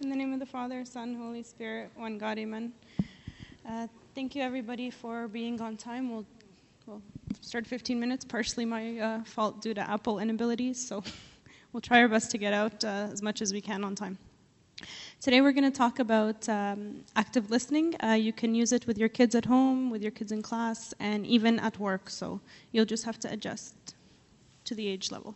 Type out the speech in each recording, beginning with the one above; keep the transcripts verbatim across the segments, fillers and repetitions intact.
In the name of the Father, Son, Holy Spirit, one God, amen. Uh, thank you, everybody, for being on time. We'll, we'll start fifteen minutes, partially my uh, fault due to Apple inabilities, so we'll try our best to get out uh, as much as we can on time. Today we're going to talk about um, active listening. Uh, you can use it with your kids at home, with your kids in class, and even at work, so you'll just have to adjust to the age level.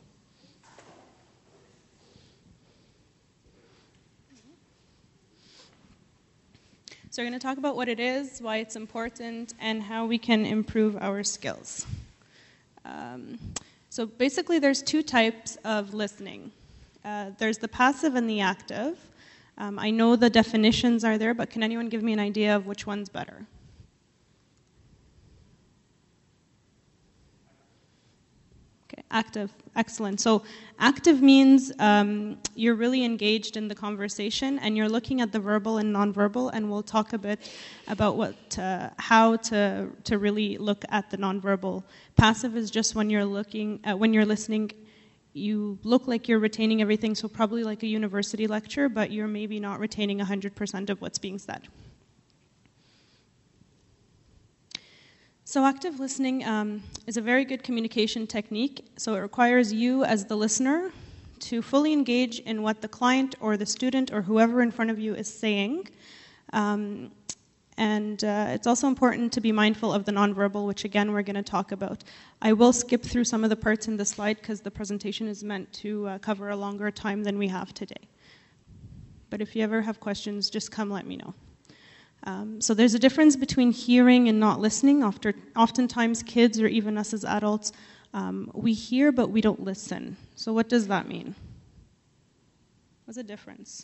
So we're going to talk about what it is, why it's important, and how we can improve our skills. Um, so basically there's two types of listening. Uh, there's the passive and the active. Um, I know the definitions are there, but can anyone give me an idea of which one's better? Okay, active. Excellent. So active means um, you're really engaged in the conversation and you're looking at the verbal and nonverbal, and we'll talk a bit about what, uh, how to to really look at the nonverbal. Passive is just when you're looking, uh, when you're listening, you look like you're retaining everything, so probably like a university lecture, but you're maybe not retaining one hundred percent of what's being said. So active listening um, is a very good communication technique. So it requires you as the listener to fully engage in what the client or the student or whoever in front of you is saying. Um, and uh, it's also important to be mindful of the nonverbal, which again we're going to talk about. I will skip through some of the parts in the slide because the presentation is meant to uh, cover a longer time than we have today. But if you ever have questions, just come let me know. Um, so there's a difference between hearing and not listening. Often, oftentimes kids or even us as adults, um, we hear but we don't listen. So what does that mean? What's the difference?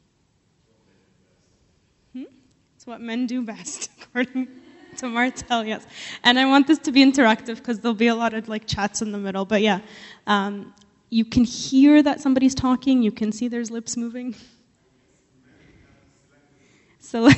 Hmm? It's what men do best, according to Martel, yes. And I want this to be interactive because there'll be a lot of like chats in the middle. But yeah, um, you can hear that somebody's talking. You can see there's lips moving. So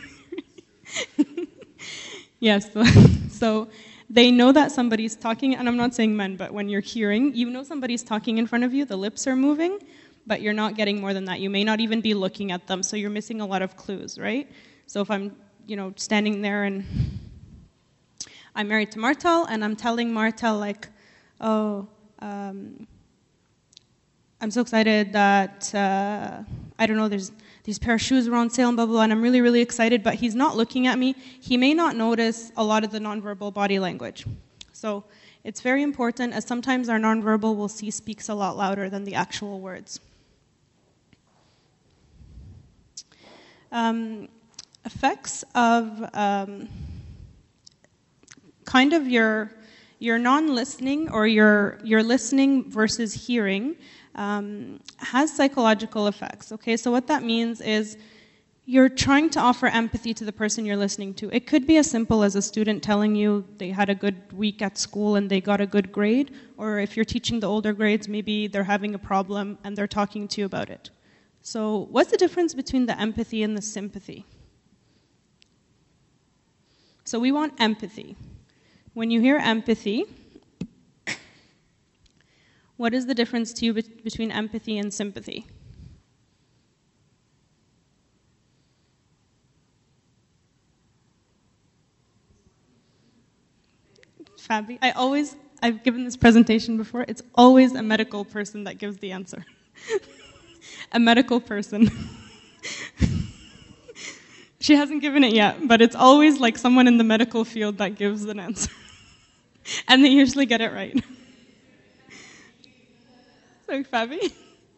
yes, so, so they know that somebody's talking, and I'm not saying men, but when you're hearing, you know somebody's talking in front of you, the lips are moving, but you're not getting more than that. You may not even be looking at them, so you're missing a lot of clues, right? So if I'm, you know, standing there and I'm married to Martel, and I'm telling Martel, like, oh, um, I'm so excited that, uh, I don't know, there's these pair of shoes were on sale and blah, blah, blah, and I'm really, really excited, but he's not looking at me. He may not notice a lot of the nonverbal body language. So it's very important, as sometimes our nonverbal we'll see speaks a lot louder than the actual words. Um, effects of um, kind of your your non-listening or your your listening versus hearing Um, has psychological effects, okay? So what that means is you're trying to offer empathy to the person you're listening to. It could be as simple as a student telling you they had a good week at school and they got a good grade, or if you're teaching the older grades, maybe they're having a problem and they're talking to you about it. So what's the difference between the empathy and the sympathy? So we want empathy. When you hear empathy, what is the difference to you be- between empathy and sympathy? Fabi, I always, I've given this presentation before, it's always a medical person that gives the answer. A medical person. She hasn't given it yet, but it's always like someone in the medical field that gives an answer. And they usually get it right. Sorry, Fabi.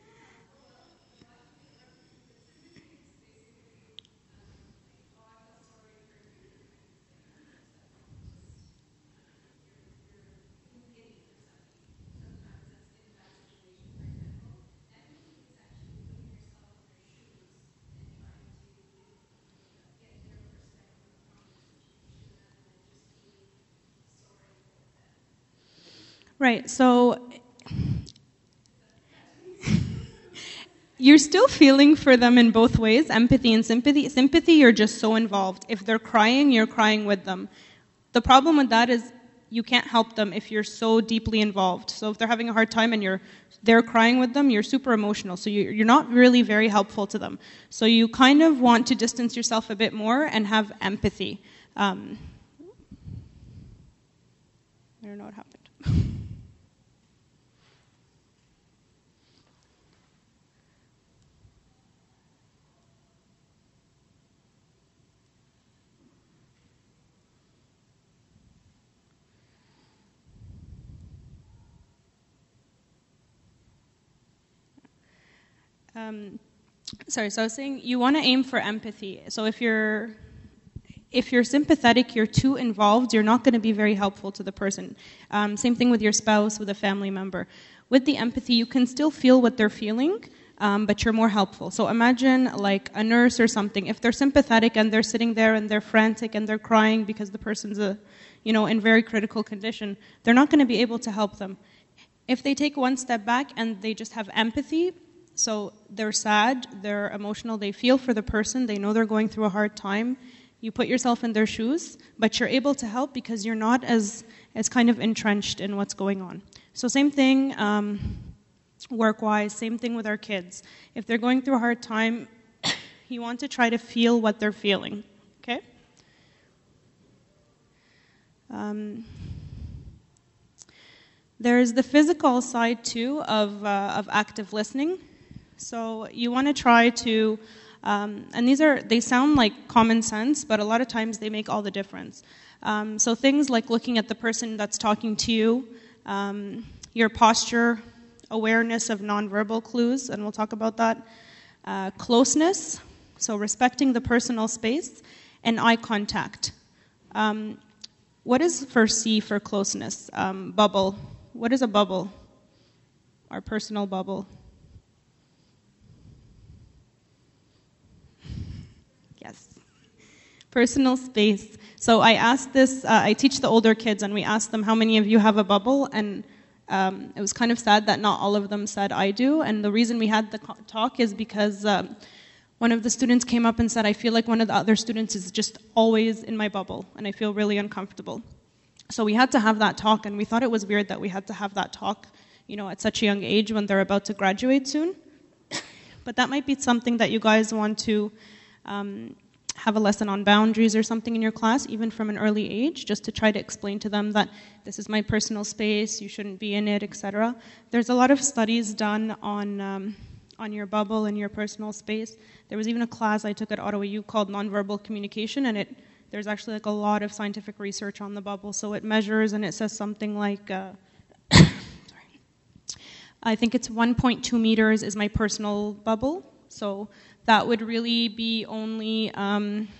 Right, so you're still feeling for them in both ways, empathy and sympathy. Sympathy, you're just so involved. If they're crying, you're crying with them. The problem with that is you can't help them if you're so deeply involved. So if they're having a hard time and you're they're crying with them, you're super emotional. So you, you're not really very helpful to them. So you kind of want to distance yourself a bit more and have empathy. Um, I don't know what happened. Um, sorry, so I was saying you want to aim for empathy. So if you're if you're sympathetic, you're too involved, you're not going to be very helpful to the person. Um, same thing with your spouse, with a family member. With the empathy, you can still feel what they're feeling, um, but you're more helpful. So imagine like a nurse or something. If they're sympathetic and they're sitting there and they're frantic and they're crying because the person's a, you know, in very critical condition, they're not going to be able to help them. If they take one step back and they just have empathy, so they're sad, they're emotional, they feel for the person, they know they're going through a hard time. You put yourself in their shoes, but you're able to help because you're not as, as kind of entrenched in what's going on. So same thing um, work-wise, same thing with our kids. If they're going through a hard time, you want to try to feel what they're feeling, okay? Um, there's the physical side, too, of, uh, of active listening. So you want to try to, um, and these are, they sound like common sense, but a lot of times they make all the difference. Um, so things like looking at the person that's talking to you, um, your posture, awareness of nonverbal clues, and we'll talk about that, uh, closeness, so respecting the personal space, and eye contact. Um, what is for C for closeness? Um, bubble. What is a bubble? Our personal bubble. Yes. Personal space. So I asked this, uh, I teach the older kids, and we asked them how many of you have a bubble, and um, it was kind of sad that not all of them said I do, and the reason we had the talk is because um, one of the students came up and said, I feel like one of the other students is just always in my bubble, and I feel really uncomfortable. So we had to have that talk, and we thought it was weird that we had to have that talk, you know, at such a young age when they're about to graduate soon. But that might be something that you guys want to um, have a lesson on boundaries or something in your class, even from an early age, just to try to explain to them that this is my personal space, you shouldn't be in it, et cetera. There's a lot of studies done on um, on your bubble and your personal space. There was even a class I took at Ottawa U called Nonverbal Communication, and it there's actually like a lot of scientific research on the bubble. So it measures, and it says something like, uh, sorry, I think it's one point two meters is my personal bubble. So that would really be only um,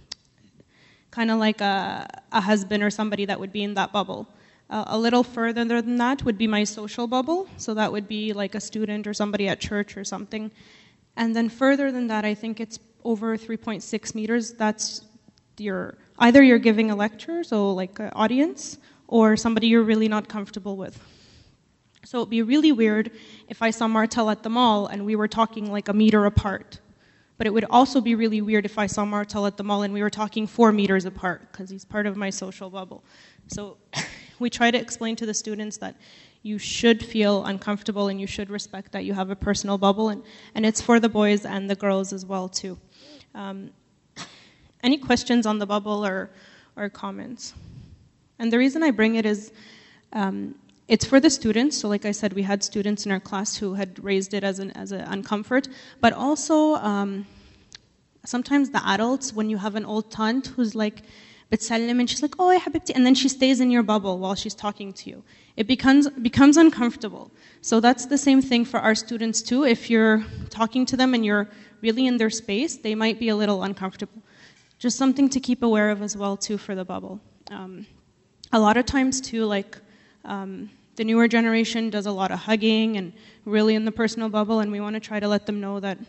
kind of like a, a husband or somebody that would be in that bubble. Uh, a little further than that would be my social bubble. So that would be like a student or somebody at church or something. And then further than that, I think it's over three point six meters. That's your, either you're giving a lecture, so like an audience, or somebody you're really not comfortable with. So it'd be really weird if I saw Martel at the mall and we were talking like a meter apart. But it would also be really weird if I saw Martel at the mall and we were talking four meters apart, because he's part of my social bubble. So we try to explain to the students that you should feel uncomfortable and you should respect that you have a personal bubble, and, and it's for the boys and the girls as well, too. Um, any questions on the bubble or, or comments? And the reason I bring it is um, it's for the students. So like I said, we had students in our class who had raised it as an as an uncomfort, but also um, sometimes the adults, when you have an old aunt who's like, بتسلم, and she's like, oh, يا حبيبتي, and then she stays in your bubble while she's talking to you. It becomes becomes uncomfortable. So that's the same thing for our students too. If you're talking to them and you're really in their space, they might be a little uncomfortable. Just something to keep aware of as well too for the bubble. Um, a lot of times too, like um, the newer generation does a lot of hugging and really in the personal bubble, and we want to try to let them know that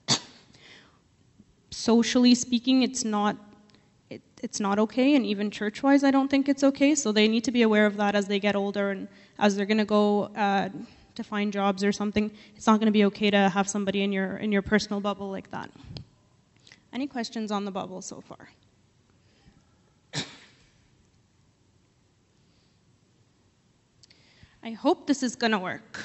socially speaking, it's not it, it's not okay, and even church-wise, I don't think it's okay. So they need to be aware of that as they get older and as they're going to go uh, to find jobs or something. It's not going to be okay to have somebody in your in your personal bubble like that. Any questions on the bubble so far? I hope this is going to work.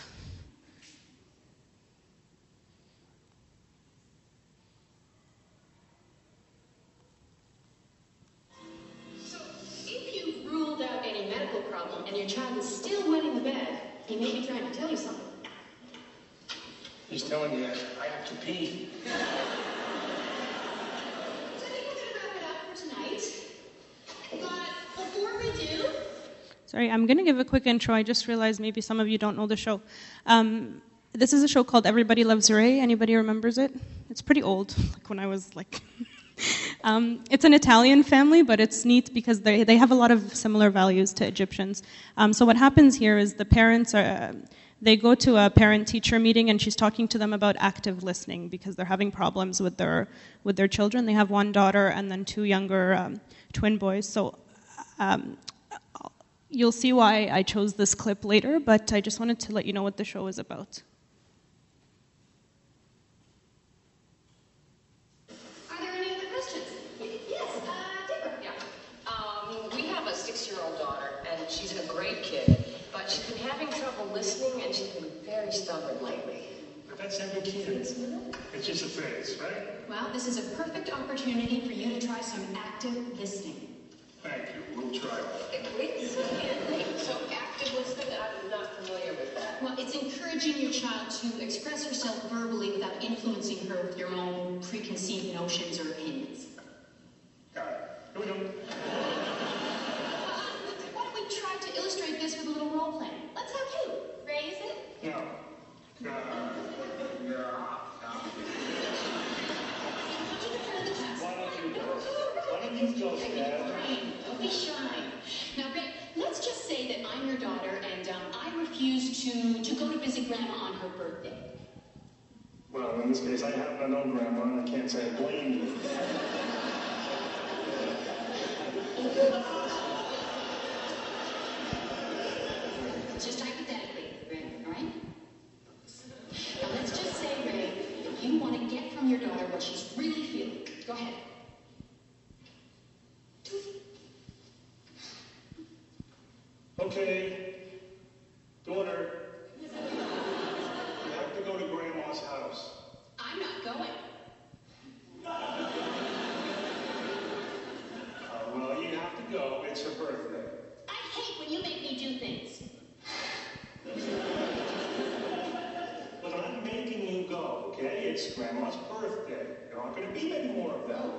So, if you've ruled out any medical problem and your child is still wetting the bed, he may be trying to tell you something. He's telling you, I have to pee. So I think we're going to wrap it up for tonight. But before we do... Sorry, I'm going to give a quick intro. I just realized maybe some of you don't know the show. Um, this is a show called Everybody Loves Ray. Anybody remembers it? It's pretty old, like when I was like... um, it's an Italian family, but it's neat because they they have a lot of similar values to Egyptians. Um, so what happens here is the parents are... Uh, They go to a parent-teacher meeting, and she's talking to them about active listening because they're having problems with their with their children. They have one daughter and then two younger um, twin boys. So um, you'll see why I chose this clip later, but I just wanted to let you know what the show is about. Are there any other questions? Yes, uh, Deborah. Yeah. Um, we have a six-year-old daughter, and she's a great kid, but she's been having trouble listening, and she's been very stubborn lately. But that's every kid. It's just a phase, right? Well, this is a perfect opportunity for you to try some active listening. Thank you. We'll try that. Please? So active listening, I'm not familiar with that. Well, it's encouraging your child to express herself verbally without influencing her with your own preconceived notions or opinions. Got it. Here we go. Why don't we try to illustrate this with a little role play? Let's have you. Ray, is it? No. Uh, yeah. To the front of the class. Why don't you go? Why don't you go, Dad? Don't be shy. Now, Ray, let's just say that I'm your daughter and um, I refuse to, to go to visit Grandma on her birthday. Well, in this case, I happen to know Grandma, and I can't say I blame you. Just hypothetically, Ray, all right? Now, let's just say, Ray, if you want to get from your daughter what she's really feeling. Go ahead. Okay, daughter, you have to go to Grandma's house. I'm not going. Uh, well, you have to go. It's her birthday. I hate when you make me do things. But I'm making you go, okay? It's Grandma's birthday. There aren't going to be many more of them.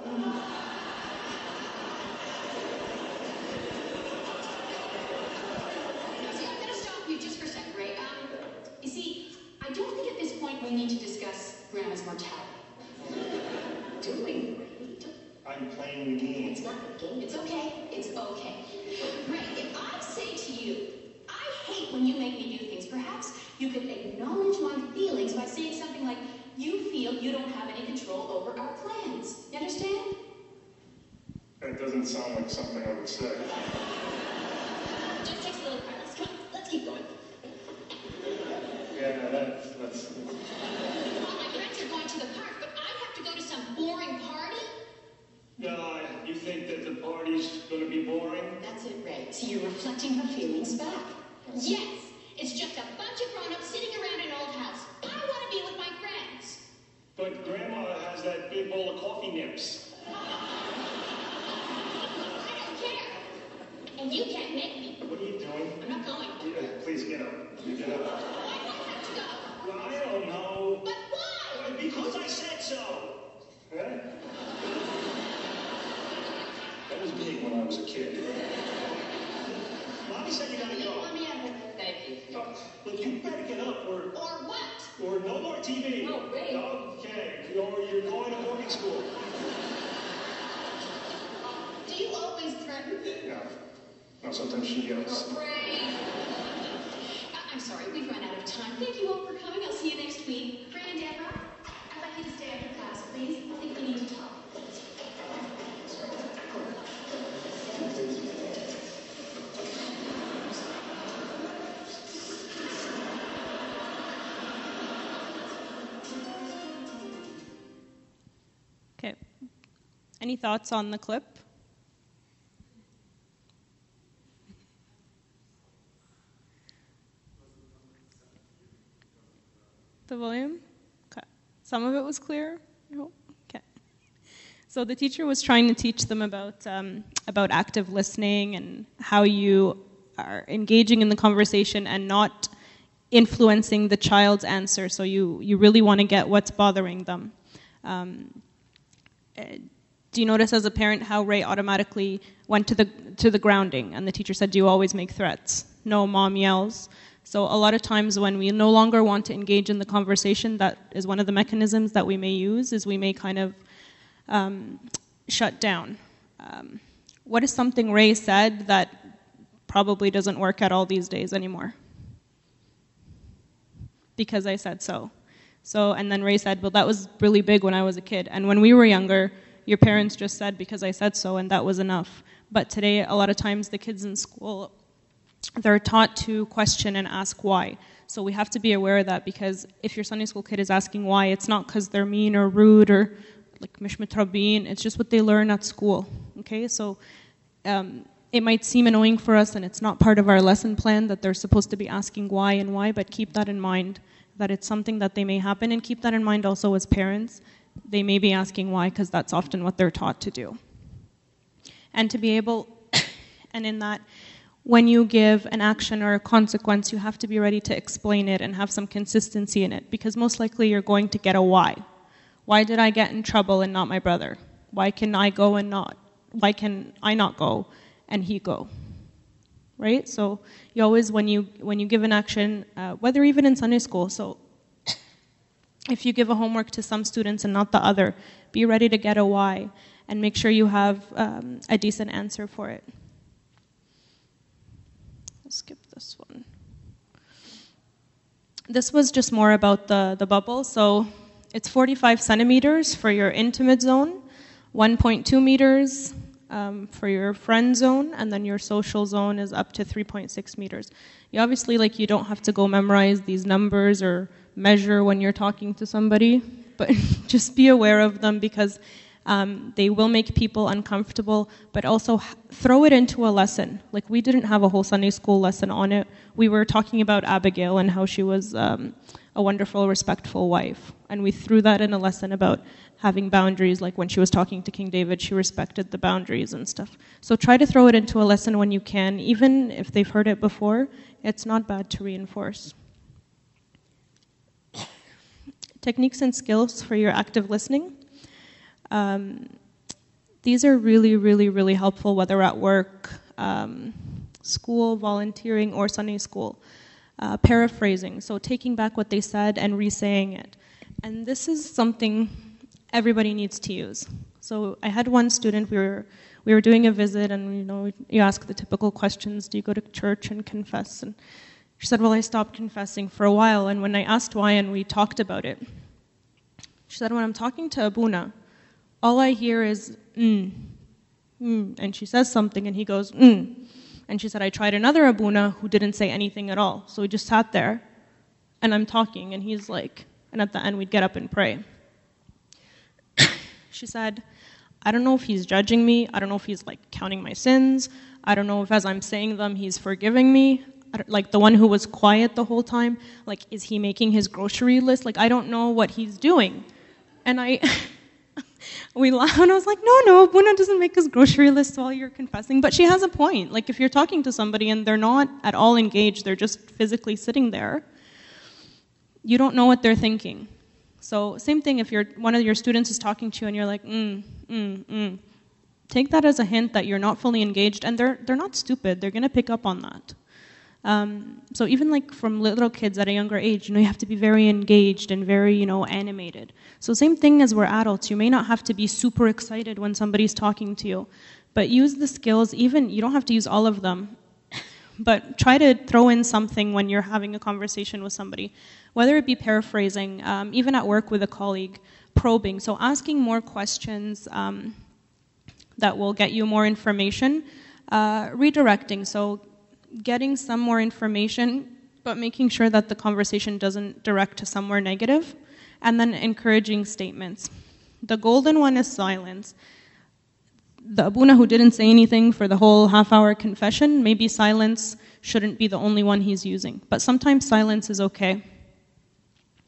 See, I'm going to stop you just for a second, Ray. Um, you see, I don't think at this point we need to discuss Grandma's mortality. Doing? I'm playing the game. It's not a game. It's okay. It's okay. Ray, if I say to you, I hate when you make me do things, perhaps you could acknowledge my feelings by saying something like, you feel you don't have any control over our plans. You understand? That doesn't sound like something I would say. Just takes a little practice. Come on, let's keep going. Yeah, that's... that's... Well, my friends are going to the park, but I have to go to some boring party? No, you think that the party's going to be boring? That's it, Ray. So you're reflecting her feelings back. Yes, it's just a bunch of grown-ups sitting around an old house. I want to be with my friends. But Grandma has that big bowl of coffee nips. I don't care. And you can't make me. What are you doing? I'm not going. Yeah, please get up. You get up. Why do I have to go? Well, I don't know. But why? Why, because I said so. Huh? That was big when I was a kid. Mommy said you gotta You go. want me out of here? Thank you. Oh, look, you better get up or... Or what? Or no more T V. No, wait. Okay, or you're going to boarding school. Do you always threaten? No. No, sometimes she yells. Oh, Ray. I- I'm sorry, we've run out of time. Thank you all for coming. I'll see you next week. Ray and Deborah, I'd like you to stay after class, please. I think we need to talk. Okay. Any thoughts on the clip? Some of it was clear? No? Okay. So the teacher was trying to teach them about um, about active listening and how you are engaging in the conversation and not influencing the child's answer. So you, you really want to get what's bothering them. Um, do you notice as a parent how Ray automatically went to the to the grounding, and the teacher said, do you always make threats? No, mom yells. So a lot of times when we no longer want to engage in the conversation, that is one of the mechanisms that we may use, is we may kind of um, shut down. Um, what is something Ray said that probably doesn't work at all these days anymore? Because I said so. So, and then Ray said, well, that was really big when I was a kid. And when we were younger, your parents just said, because I said so, and that was enough. But today, a lot of times, the kids in school, they're taught to question and ask why. So we have to be aware of that, because if your Sunday school kid is asking why, it's not because they're mean or rude or like mish mitrabin. It's just what they learn at school. Okay, so um, it might seem annoying for us, and it's not part of our lesson plan that they're supposed to be asking why and why, but keep that in mind, that it's something that they may happen, and keep that in mind also as parents. They may be asking why, because that's often what they're taught to do. And to be able, and in that, when you give an action or a consequence, you have to be ready to explain it and have some consistency in it, because most likely you're going to get a why. Why did I get in trouble and not my brother? Why can I go and not? Why can I not go and he go? Right? So you always, when you when you give an action, uh, whether even in Sunday school, so if you give a homework to some students and not the other, be ready to get a why and make sure you have um, a decent answer for it. I'll skip this one. This was just more about the, the bubble. So it's forty-five centimeters for your intimate zone, one point two meters um, for your friend zone, and then your social zone is up to three point six meters. You obviously, like, you don't have to go memorize these numbers or measure when you're talking to somebody, but just be aware of them, because um, they will make people uncomfortable, but also h- throw it into a lesson. Like, we didn't have a whole Sunday school lesson on it. We were talking about Abigail and how she was um, a wonderful, respectful wife, and we threw that in a lesson about having boundaries. Like when she was talking to King David, she respected the boundaries and stuff. So try to throw it into a lesson when you can, even if they've heard it before. It's not bad to reinforce. Techniques and skills for your active listening. Um, these are really, really, really helpful, whether at work, um, school, volunteering, or Sunday school. Uh, paraphrasing, so taking back what they said and re-saying it. And this is something everybody needs to use. So I had one student, we were we were doing a visit, and you know, you ask the typical questions, do you go to church and confess? And she said, well, I stopped confessing for a while, and when I asked why and we talked about it, she said, when I'm talking to Abuna, all I hear is, mm, mm, and she says something, and he goes, mm. And she said, I tried another Abuna who didn't say anything at all. So we just sat there, and I'm talking, and he's like, and at the end we'd get up and pray. She said, I don't know if he's judging me. I don't know if he's like counting my sins. I don't know if as I'm saying them, he's forgiving me. I don't, like the one who was quiet the whole time, like, is he making his grocery list? Like, I don't know what he's doing. And I, we laughed, and I was like, no, no, Abuna doesn't make his grocery list while you're confessing. But she has a point. Like, if you're talking to somebody and they're not at all engaged, they're just physically sitting there, you don't know what they're thinking. So same thing if you're one of your students is talking to you and you're like, mm, mm, mm. Take that as a hint that you're not fully engaged, and they're they're not stupid. They're going to pick up on that. Um, so even like from little kids at a younger age, you know, you have to be very engaged and very, you know, animated. So same thing as we're adults. You may not have to be super excited when somebody's talking to you, but use the skills. Even you don't have to use all of them, but try to throw in something when you're having a conversation with somebody, whether it be paraphrasing, um, even at work with a colleague, probing. So asking more questions um, that will get you more information, uh, redirecting. So getting some more information, but making sure that the conversation doesn't direct to somewhere negative, and then encouraging statements. The golden one is silence. The Abuna who didn't say anything for the whole half-hour confession, maybe silence shouldn't be the only one he's using. But sometimes silence is okay.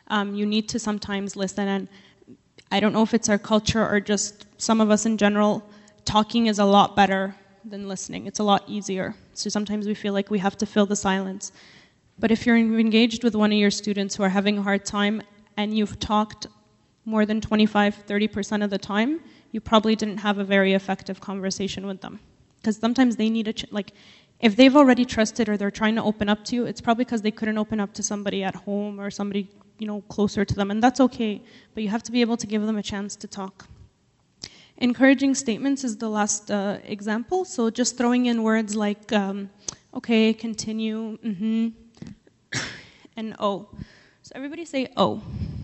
Um, you need to sometimes listen, and I don't know if it's our culture or just some of us in general, talking is a lot better than listening. It's a lot easier. So sometimes we feel like we have to fill the silence. But if you're engaged with one of your students who are having a hard time and you've talked more than twenty-five, thirty percent of the time, you probably didn't have a very effective conversation with them. Because sometimes they need a, ch- like, if they've already trusted or they're trying to open up to you, it's probably because they couldn't open up to somebody at home or somebody, you know, closer to them, and that's okay. But you have to be able to give them a chance to talk. Encouraging statements is the last uh, example. So just throwing in words like, um, okay, continue, mm-hmm, and oh. So everybody say oh.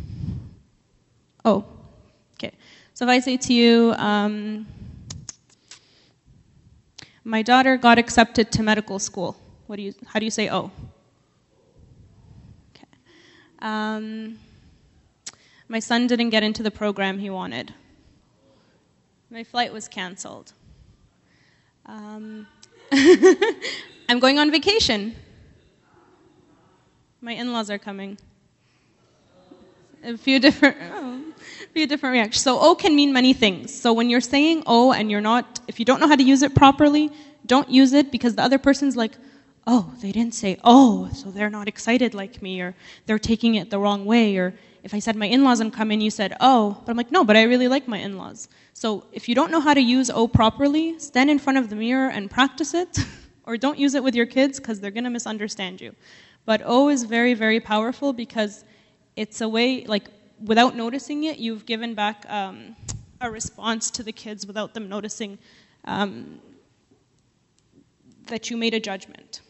Oh. Okay. So if I say to you, um, my daughter got accepted to medical school. What do you? How do you say oh? Okay. Um, my son didn't get into the program he wanted. My flight was canceled. Um, I'm going on vacation. My in-laws are coming. A few different, oh, a few different reactions. So "oh" can mean many things. So when you're saying "oh" and you're not, if you don't know how to use it properly, don't use it because the other person's like, oh, they didn't say "oh," so they're not excited like me, or they're taking it the wrong way. Or if I said my in-laws and come in, you said "oh," but I'm like, no, but I really like my in-laws. So if you don't know how to use "oh" properly, stand in front of the mirror and practice it, or don't use it with your kids because they're going to misunderstand you. But "oh" is very, very powerful because it's a way, like, without noticing it, you've given back um, a response to the kids without them noticing um, that you made a judgment.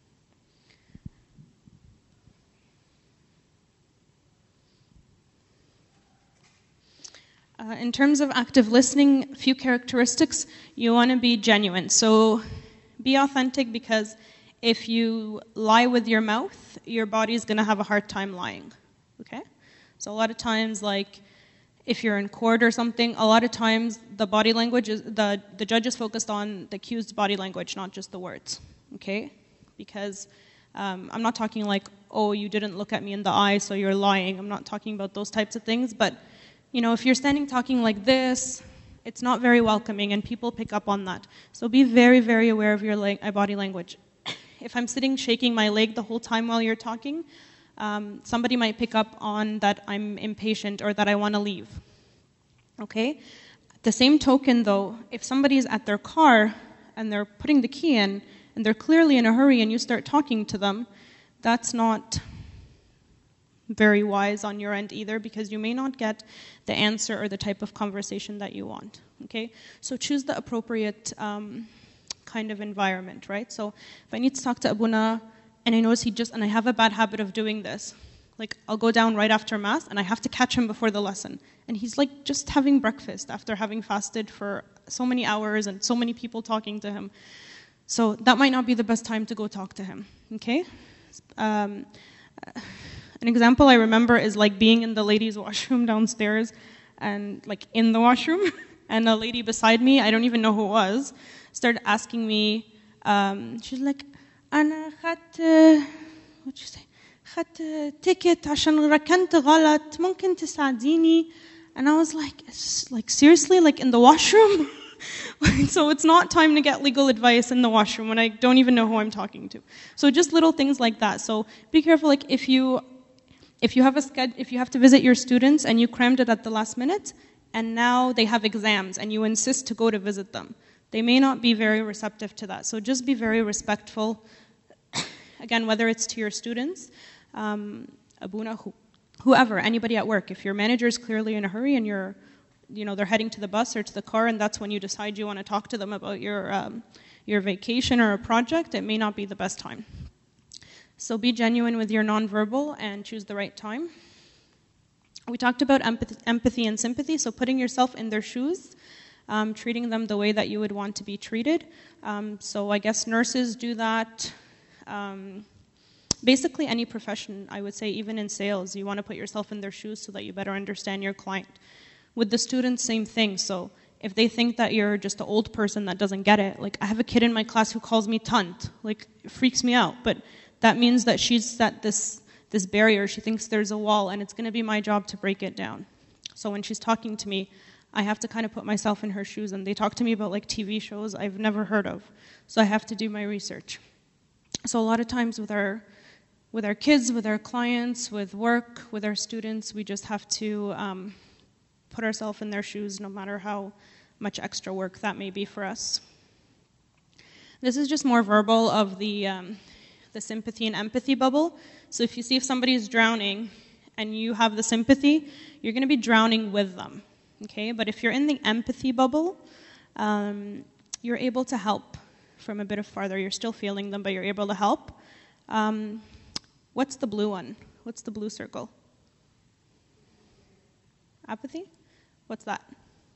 Uh, in terms of active listening, a few characteristics. You want to be genuine. So be authentic, because if you lie with your mouth, your body's going to have a hard time lying. Okay? So a lot of times, like, if you're in court or something, a lot of times the body language is, the, the judge is focused on the accused's body language, not just the words. Okay? Because um, I'm not talking like, oh, you didn't look at me in the eye, so you're lying. I'm not talking about those types of things. But, you know, if you're standing talking like this, it's not very welcoming, and people pick up on that. So be very, very aware of your la- body language. If I'm sitting shaking my leg the whole time while you're talking, Um, somebody might pick up on that I'm impatient or that I want to leave. Okay? The same token, though, if somebody's at their car and they're putting the key in and they're clearly in a hurry and you start talking to them, that's not very wise on your end either, because you may not get the answer or the type of conversation that you want. Okay? So choose the appropriate um, kind of environment, right? So if I need to talk to Abuna, and I notice he just, and I have a bad habit of doing this. Like, I'll go down right after Mass, and I have to catch him before the lesson. And he's like just having breakfast after having fasted for so many hours and so many people talking to him. So that might not be the best time to go talk to him, okay? Um, an example I remember is like being in the ladies' washroom downstairs, and like in the washroom, and a lady beside me, I don't even know who it was, started asking me, um, she's like, أنا خدت what you say خدت ticket عشان ركنت غلط ممكن تساعديني. And I was like, like seriously, like in the washroom? So it's not time to get legal advice in the washroom when I don't even know who I'm talking to. So just little things like that. So be careful. Like if you if you have a sched- if you have to visit your students and you crammed it at the last minute, and now they have exams and you insist to go to visit them, they may not be very receptive to that. So just be very respectful. Again, whether it's to your students, um, Abuna, who, whoever, anybody at work. If your manager is clearly in a hurry and you're, you know, they're heading to the bus or to the car, and that's when you decide you want to talk to them about your um, your vacation or a project, it may not be the best time. So be genuine with your nonverbal and choose the right time. We talked about empathy, empathy and sympathy, so putting yourself in their shoes, um, treating them the way that you would want to be treated. Um, so I guess nurses do that. Um, basically any profession, I would say, even in sales, you want to put yourself in their shoes so that you better understand your client. With the students, same thing. So if they think that you're just an old person that doesn't get it, like I have a kid in my class who calls me tunt, like it freaks me out, but that means that she's at this this barrier. She thinks there's a wall, and it's going to be my job to break it down. So when she's talking to me, I have to kind of put myself in her shoes, and they talk to me about like T V shows I've never heard of. So I have to do my research. So a lot of times with our with our kids, with our clients, with work, with our students, we just have to um, put ourselves in their shoes, no matter how much extra work that may be for us. This is just more verbal of the um, the sympathy and empathy bubble. So if you see if somebody is drowning and you have the sympathy, you're going to be drowning with them, okay? But if you're in the empathy bubble, um, you're able to help from a bit of farther. You're still feeling them, but you're able to help. Um, what's the blue one? What's the blue circle? Apathy? What's that?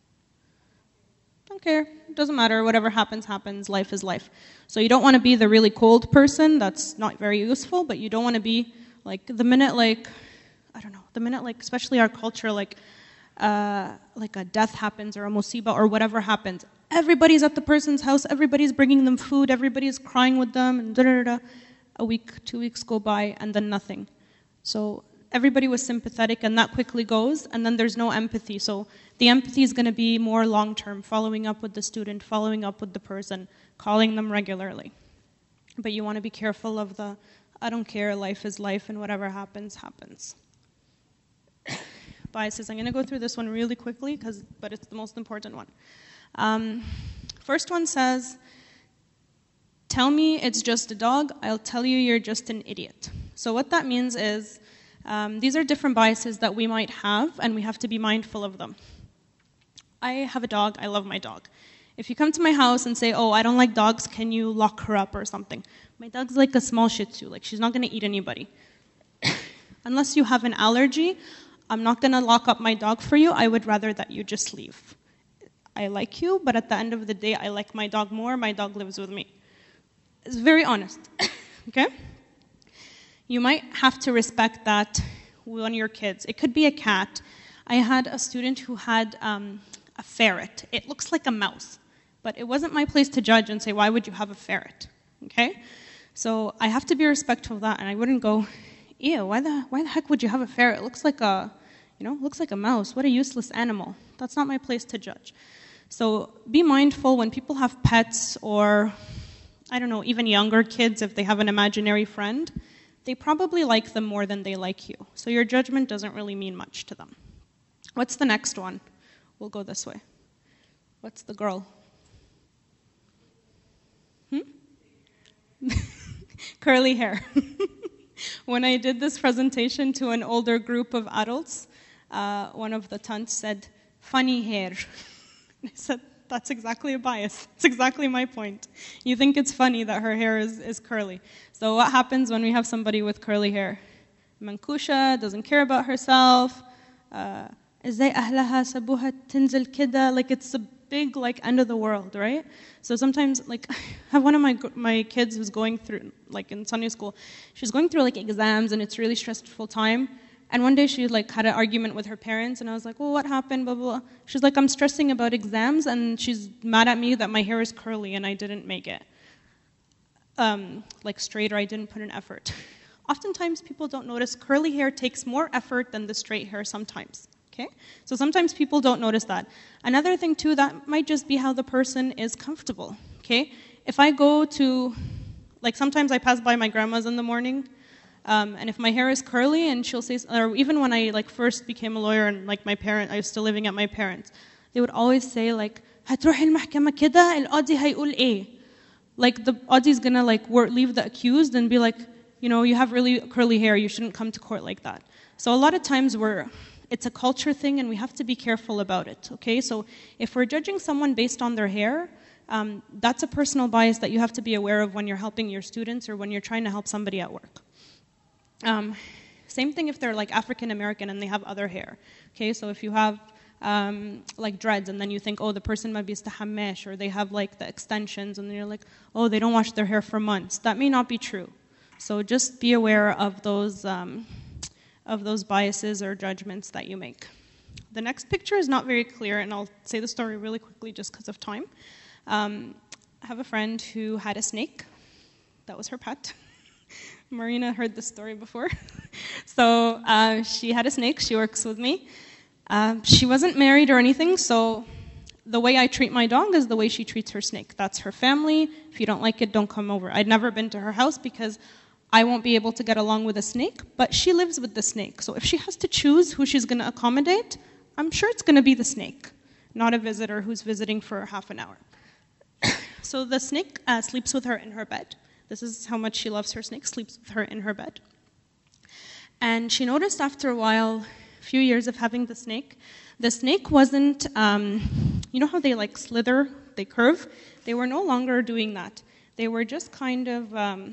Don't care. It doesn't matter. Whatever happens, happens. Life is life. So you don't want to be the really cold person. That's not very useful, but you don't want to be like the minute like, I don't know, the minute like, especially our culture, like uh, like a death happens or a musiba or whatever happens, everybody's at the person's house, everybody's bringing them food, everybody's crying with them, and da da da. A week, two weeks go by, and then nothing. So everybody was sympathetic, and that quickly goes, and then there's no empathy. So the empathy is going to be more long-term, following up with the student, following up with the person, calling them regularly. But you want to be careful of the, I don't care, life is life, and whatever happens, happens. Biases. I'm going to go through this one really quickly, because, but it's the most important one. Um, first one says, tell me it's just a dog, I'll tell you you're just an idiot. So what that means is, um, these are different biases that we might have, and we have to be mindful of them. I have a dog, I love my dog. If you come to my house and say, oh, I don't like dogs, can you lock her up or something? My dog's like a small Shih Tzu, like she's not going to eat anybody. Unless you have an allergy, I'm not going to lock up my dog for you, I would rather that you just leave. I like you, but at the end of the day, I like my dog more, my dog lives with me. It's very honest, okay? You might have to respect that when you're kids. It could be a cat. I had a student who had um, a ferret. It looks like a mouse, but it wasn't my place to judge and say, why would you have a ferret, okay? So I have to be respectful of that, and I wouldn't go, ew, why the, why the heck would you have a ferret? It looks like a, you know, looks like a mouse. What a useless animal. That's not my place to judge. So be mindful when people have pets or, I don't know, even younger kids, if they have an imaginary friend, they probably like them more than they like you. So your judgment doesn't really mean much to them. What's the next one? We'll go this way. What's the girl? Hmm? Curly hair. When I did this presentation to an older group of adults, uh, one of the tants said, funny hair. I said, that's exactly a bias. That's exactly my point. You think it's funny that her hair is, is curly. So what happens when we have somebody with curly hair? Mankusha, doesn't care about herself. ازاي أهلها سابوها تنزل كده? Like it's a big like end of the world, right? So sometimes like I have one of my my kids who's going through like in Sunday school. She's going through like exams and it's really stressful time. And one day she like had an argument with her parents, and I was like, well, what happened, blah, blah, blah. She's like, I'm stressing about exams, and she's mad at me that my hair is curly and I didn't make it um, like straight, or I didn't put an effort. Oftentimes people don't notice curly hair takes more effort than the straight hair sometimes, okay? So sometimes people don't notice that. Another thing too, that might just be how the person is comfortable, okay? If I go to, like sometimes I pass by my grandma's in the morning, Um, and if my hair is curly, and she'll say, or even when I like first became a lawyer and like my parent, I was still living at my parents, they would always say like, هتروحي المحكمة كده القاضي هيقول إيه? Like the قاضي's gonna like leave the accused and be like, you know, you have really curly hair, you shouldn't come to court like that. So a lot of times we're, it's a culture thing, and we have to be careful about it. Okay, so if we're judging someone based on their hair, um, that's a personal bias that you have to be aware of when you're helping your students or when you're trying to help somebody at work. Um, same thing if they're like African American and they have other hair. Okay, so if you have um, like dreads and then you think, oh, the person might be istahamesh, or they have like the extensions, and you're like, oh, they don't wash their hair for months. That may not be true. So just be aware of those um, of those biases or judgments that you make. The next picture is not very clear, and I'll say the story really quickly just because of time. Um, I have a friend who had a snake. That was her pet. Marina heard this story before. So uh, she had a snake. She works with me. Uh, she wasn't married or anything, so the way I treat my dog is the way she treats her snake. That's her family. If you don't like it, don't come over. I'd never been to her house because I won't be able to get along with a snake, but she lives with the snake. So if she has to choose who she's going to accommodate, I'm sure it's going to be the snake, not a visitor who's visiting for half an hour. So the snake uh, sleeps with her in her bed. This is how much she loves her snake, sleeps with her in her bed. And she noticed after a while, a few years of having the snake, the snake wasn't, um, you know how they like slither, they curve? They were no longer doing that. They were just kind of um,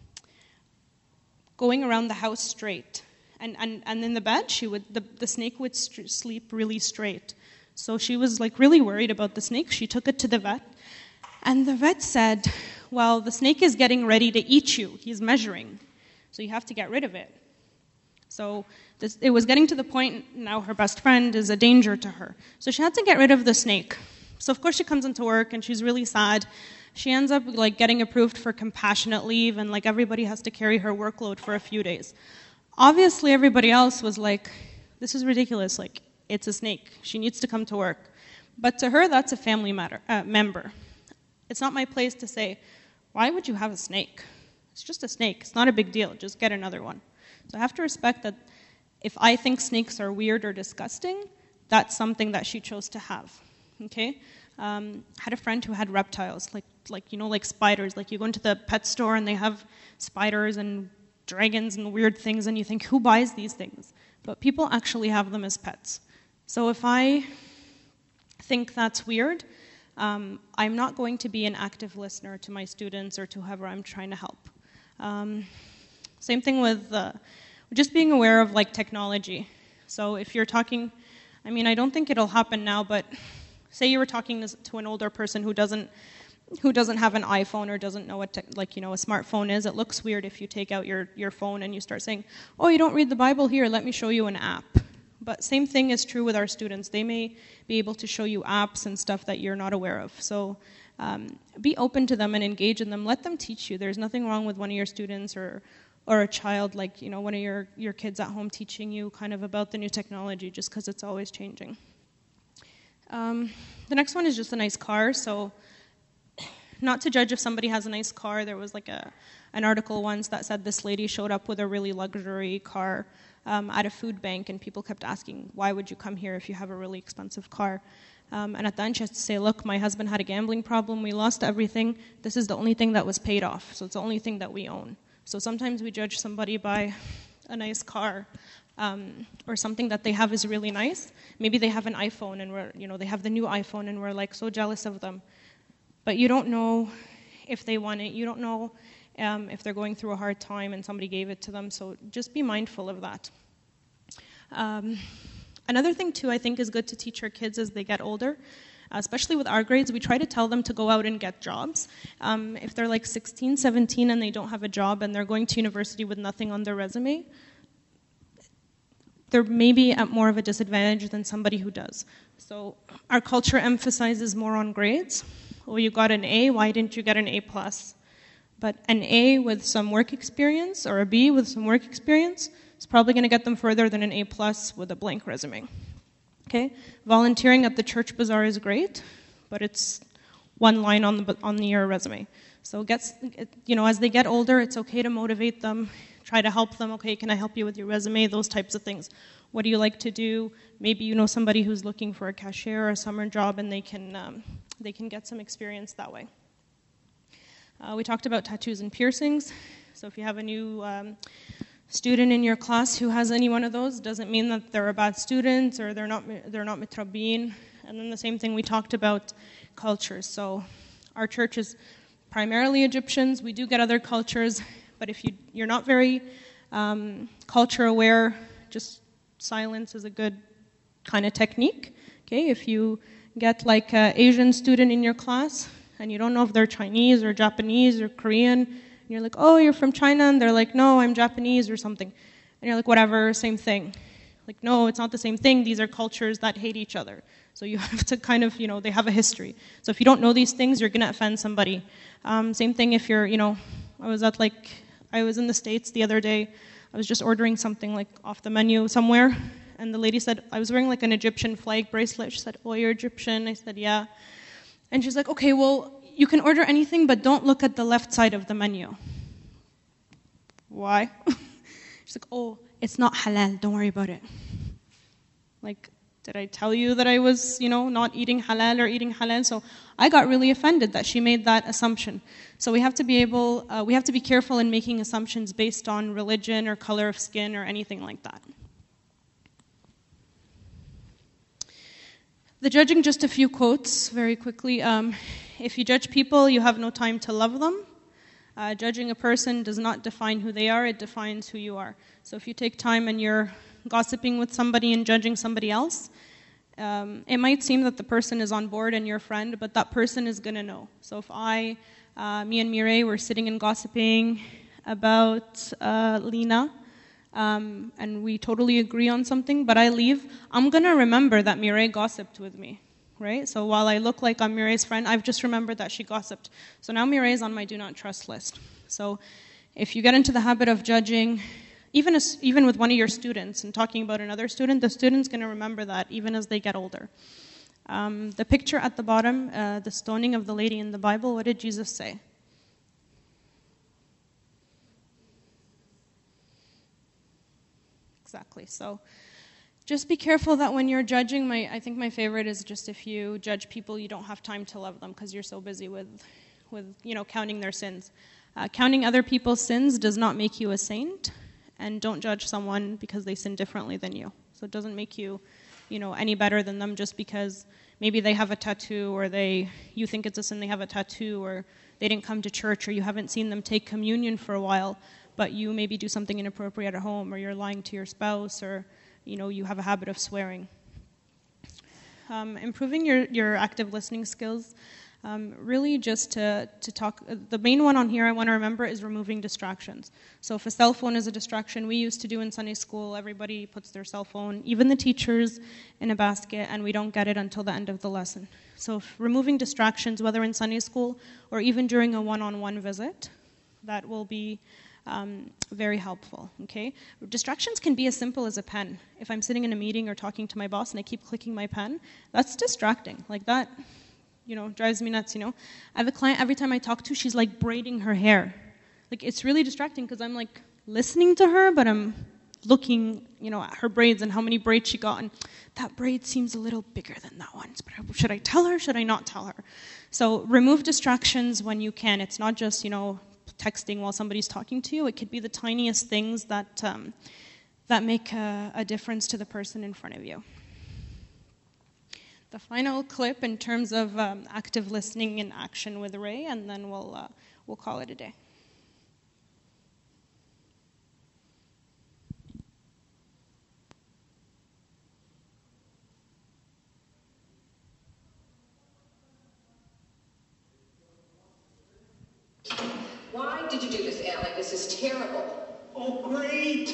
going around the house straight. And, and, and in the bed, she would the, the snake would st- sleep really straight. So she was like really worried about the snake. She took it to the vet. And the vet said, well, the snake is getting ready to eat you. He's measuring. So you have to get rid of it. So this, it was getting to the point now her best friend is a danger to her. So she had to get rid of the snake. So of course she comes into work and she's really sad. She ends up like getting approved for compassionate leave and like everybody has to carry her workload for a few days. Obviously everybody else was like, this is ridiculous. Like, it's a snake. She needs to come to work. But to her, that's a family matter, uh, member. It's not my place to say, why would you have a snake? It's just a snake. It's not a big deal. Just get another one. So I have to respect that if I think snakes are weird or disgusting, that's something that she chose to have. Okay? Um, I had a friend who had reptiles, like, like you know, like spiders. Like you go into the pet store and they have spiders and dragons and weird things, and you think, who buys these things? But people actually have them as pets. So if I think that's weird, um, I'm not going to be an active listener to my students or to whoever I'm trying to help. Um, same thing with uh, just being aware of like technology. So if you're talking, I mean, I don't think it'll happen now, but say you were talking to, to an older person who doesn't who doesn't have an iPhone or doesn't know what te- like you know a smartphone is. It looks weird if you take out your, your phone and you start saying, oh, you don't read the Bible? Here, let me show you an app. But same thing is true with our students. They may be able to show you apps and stuff that you're not aware of. So um, be open to them and engage in them. Let them teach you. There's nothing wrong with one of your students or or a child, like you know one of your, your kids at home teaching you kind of about the new technology, just because it's always changing. Um, the next one is just a nice car. So not to judge if somebody has a nice car. There was like a an article once that said this lady showed up with a really luxury car um, at a food bank, and people kept asking, why would you come here if you have a really expensive car? Um, and at the end she has to say, look, my husband had a gambling problem, we lost everything, this is the only thing that was paid off, so it's the only thing that we own. So sometimes we judge somebody by a nice car, um, or something that they have is really nice. Maybe they have an iPhone, and we're, you know, they have the new iPhone, and we're like so jealous of them. But you don't know if they want it. You don't know um, if they're going through a hard time and somebody gave it to them. So just be mindful of that. Um, another thing, too, I think is good to teach our kids as they get older, especially with our grades. We try to tell them to go out and get jobs. Um, if they're like sixteen, seventeen and they don't have a job and they're going to university with nothing on their resume, they're maybe at more of a disadvantage than somebody who does. So our culture emphasizes more on grades. Oh, you got an A, why didn't you get an A plus? But an A with some work experience or a B with some work experience is probably going to get them further than an A plus with a blank resume. Okay? Volunteering at the church bazaar is great, but it's one line on the on your resume. So it gets, you know, as they get older, it's okay to motivate them, try to help them. Okay, can I help you with your resume? Those types of things. What do you like to do? Maybe you know somebody who's looking for a cashier or a summer job, and they can um, they can get some experience that way. Uh, we talked about tattoos and piercings. So if you have a new um, student in your class who has any one of those, doesn't mean that they're a bad student or they're not they're not mitrabin. And then the same thing we talked about cultures. So our church is primarily Egyptians. We do get other cultures, but if you you're not very um, culture aware, just silence is a good kind of technique. Okay, if you get like an Asian student in your class and you don't know if they're Chinese or Japanese or Korean, and you're like, oh, you're from China, and they're like, no, I'm Japanese or something. And you're like, whatever, same thing. Like, no, it's not the same thing. These are cultures that hate each other. So you have to kind of, you know, they have a history. So if you don't know these things, you're going to offend somebody. Um, same thing if you're, you know, I was at like I was in the States the other day. I was just ordering something like off the menu somewhere, and the lady said, I was wearing like an Egyptian flag bracelet. She said, oh, you're Egyptian? I said, yeah. And she's like, okay, well, you can order anything, but don't look at the left side of the menu. Why? She's like, oh, it's not halal, don't worry about it. Like, did I tell you that I was, you know, not eating halal or eating halal? So I got really offended that she made that assumption. So we have to be able, uh, we have to be careful in making assumptions based on religion or color of skin or anything like that. The judging, just a few quotes very quickly. Um, if you judge people, you have no time to love them. Uh, judging a person does not define who they are, it defines who you are. So if you take time and you're gossiping with somebody and judging somebody else, um, it might seem that the person is on board and your friend, but that person is going to know. So if I, uh, me and Mireille were sitting and gossiping about uh, Lena, um, and we totally agree on something, but I leave, I'm going to remember that Mireille gossiped with me, right? So while I look like I'm Mireille's friend, I've just remembered that she gossiped. So now Mireille's on my do not trust list. So if you get into the habit of judging, even as, even with one of your students and talking about another student, the student's going to remember that even as they get older. Um, the picture at the bottom, uh, the stoning of the lady in the Bible, what did Jesus say? Exactly. So just be careful that when you're judging, my I think my favorite is just if you judge people, you don't have time to love them because you're so busy with, with you know, counting their sins. Uh, counting other people's sins does not make you a saint, and don't judge someone because they sin differently than you. So it doesn't make you, you know, any better than them just because maybe they have a tattoo, or they you think it's a sin they have a tattoo, or they didn't come to church, or you haven't seen them take communion for a while, but you maybe do something inappropriate at home, or you're lying to your spouse, or you know, you have a habit of swearing. Um, improving your, your active listening skills, um, really just to, to talk, uh, the main one on here I want to remember is removing distractions. So if a cell phone is a distraction, we used to do in Sunday school, everybody puts their cell phone, even the teachers, in a basket, and we don't get it until the end of the lesson. So if removing distractions, whether in Sunday school or even during a one-on-one visit, that will be Um, very helpful, okay? Distractions can be as simple as a pen. If I'm sitting in a meeting or talking to my boss and I keep clicking my pen, that's distracting. Like that, you know, drives me nuts, you know? I have a client, every time I talk to, she's like braiding her hair. Like, it's really distracting because I'm like listening to her, but I'm looking, you know, at her braids and how many braids she got, and that braid seems a little bigger than that one's, but should I tell her, should I not tell her? So remove distractions when you can. It's not just, you know, texting while somebody's talking to you. It could be the tiniest things that um, that make a, a difference to the person in front of you. The final clip in terms of um, active listening in action with Ray, and then we'll uh, we'll call it a day. Why did you do this, Allie? This is terrible. Oh, great!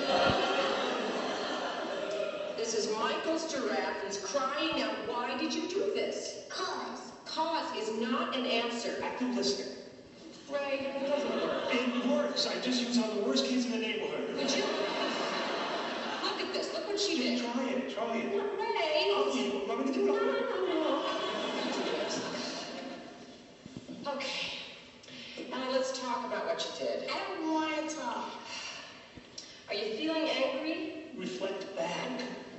This is Michael's giraffe. He's crying out. Why did you do this? Cause. Cause is not an answer. Active listening. Ray, it doesn't work. It works. I just use all the worst kids in the neighborhood. Would you? Look at this. Look what she did. Try it. Try it. Ray. I'll do it. Want me to do it? Okay. Now let's talk about what you did. I don't want to talk. Are you feeling angry? Reflect back.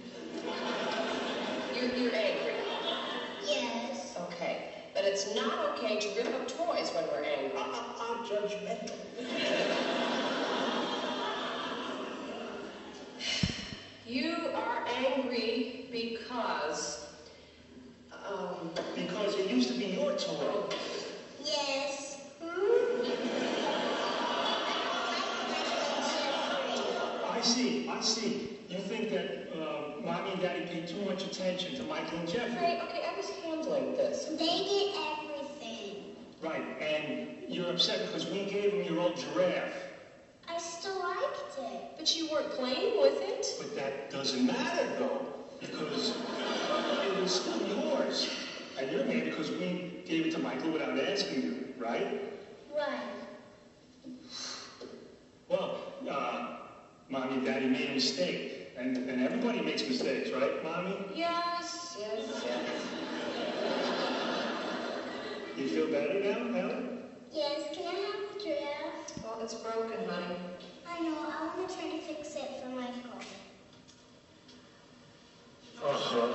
You're, you're angry. Yes. Okay. But it's not okay to rip up toys when we're angry. I, I, I'm judgmental. You are angry because... Um... Because it used to be your toy. Yes. I see, I see. You think that uh, Mommy and Daddy paid too much attention to Michael and Jeffrey. Right, okay, I was handling this. They get everything. Right, and you're upset because we gave them your old giraffe. I still liked it. But you weren't playing with it. But that doesn't matter, though, because it was still yours. And you're mad because we gave it to Michael without asking you, right? Right. Mommy and Daddy made a mistake. And, and everybody makes mistakes, right, Mommy? Yes, yes, yes. You feel better now, Helen? Yes, can I have the giraffe? Well, it's broken, honey. I know, I want to try to fix it for Michael. Uh-huh.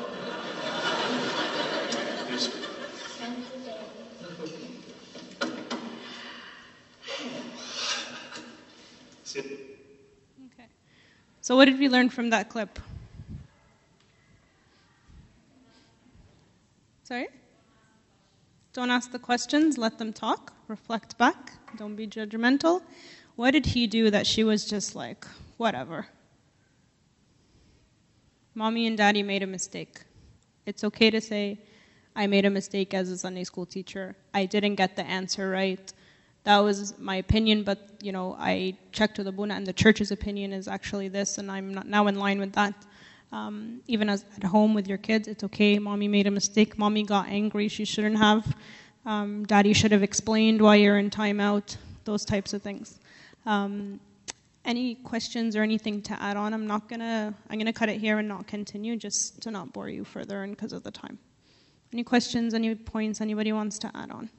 Yes. Thank you, Daddy. Sit. Okay. So what did we learn from that clip? Sorry? Don't ask the questions, let them talk, reflect back, don't be judgmental. What did he do that she was just like, whatever? Mommy and Daddy made a mistake. It's okay to say, I made a mistake as a Sunday school teacher. I didn't get the answer right. That was my opinion, but you know, I checked with Abuna and the church's opinion is actually this, and I'm not now in line with that. Um, even as at home with your kids, it's okay. Mommy made a mistake. Mommy got angry. She shouldn't have. Um, Daddy should have explained why you're in timeout. Those types of things. Um, any questions or anything to add on? I'm not gonna. I'm gonna cut it here and not continue, just to not bore you further, and because of the time. Any questions? Any points? Anybody wants to add on?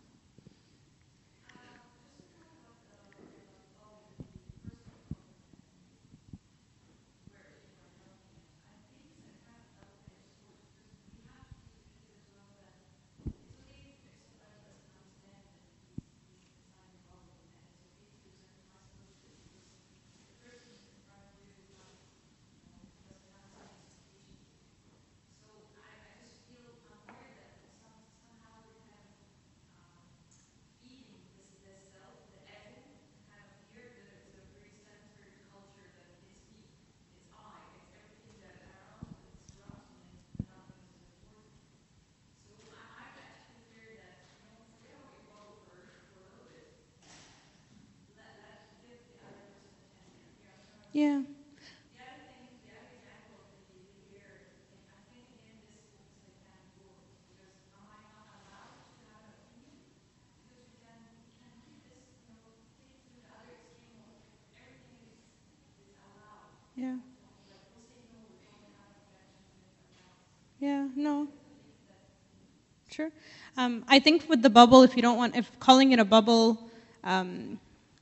Yeah. Yeah. Yeah, no. Sure. Um, I think with the bubble, if you don't want, if calling it a bubble um,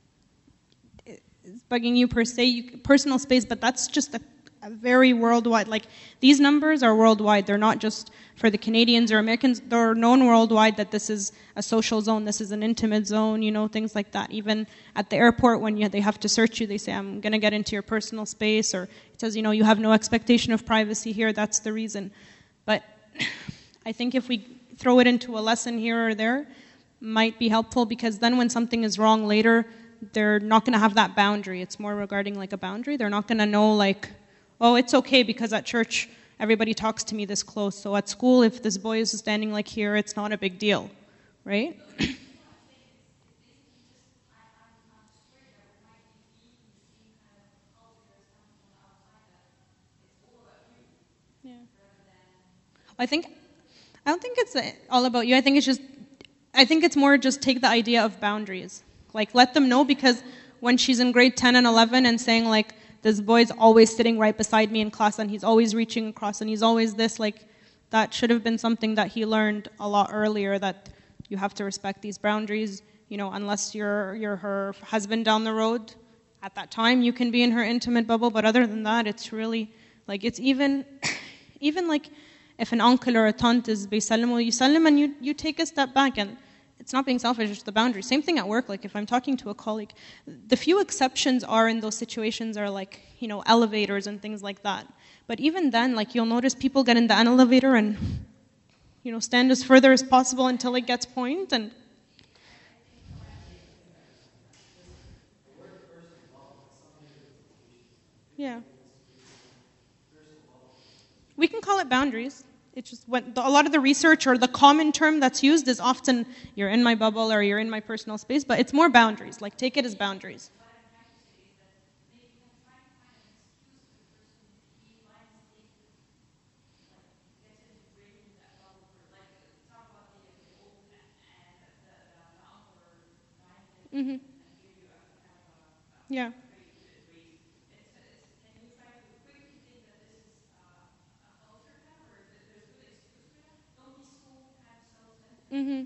is bugging you per se, you, personal space, but that's just a, a very worldwide, like these numbers are worldwide. They're not just for the Canadians or Americans. They're known worldwide that this is a social zone, this is an intimate zone, you know, things like that. Even at the airport when you, they have to search you, they say, I'm going to get into your personal space, or it says, you know, you have no expectation of privacy here, that's the reason. But I think if we throw it into a lesson here or there, might be helpful, because then when something is wrong later, they're not going to have that boundary. It's more regarding like a boundary. They're not going to know like, oh, it's okay because at church everybody talks to me this close. So at school, if this boy is standing like here, it's not a big deal, right? Yeah. I think I don't think it's all about you. I think it's just I think it's more just take the idea of boundaries. Like let them know, because when she's in grade ten and eleven and saying like this boy's always sitting right beside me in class and he's always reaching across and he's always this, like that should have been something that he learned a lot earlier, that you have to respect these boundaries, you know, unless you're you're her husband down the road. At that time you can be in her intimate bubble, but other than that it's really like it's even even like if an uncle or a aunt is بيسلم, you سلم and you, you take a step back, and it's not being selfish, it's the boundary. Same thing at work, like if I'm talking to a colleague, the few exceptions are in those situations are like, you know, elevators and things like that. But even then, like you'll notice people get in the elevator and, you know, stand as further as possible until it gets point, and yeah. We can call it boundaries. It's just what the, a lot of the research or the common term that's used is often you're in my bubble or you're in my personal space, but it's more boundaries. Like take it as boundaries. Mm-hmm. Yeah. Mm-hmm.